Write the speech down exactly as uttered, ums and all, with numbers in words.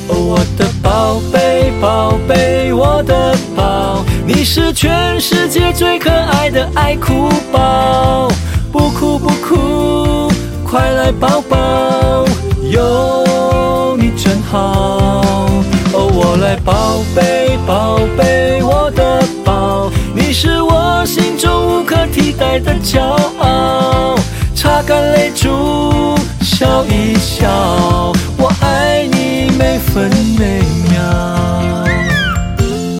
哦，我的宝贝宝贝，我的宝，你是全世界最可爱的爱哭宝。不哭不哭，快来抱抱，有你真好。哦，我来宝贝宝贝，我的宝，你是我心中无可替代的骄傲。擦干泪珠，笑一笑，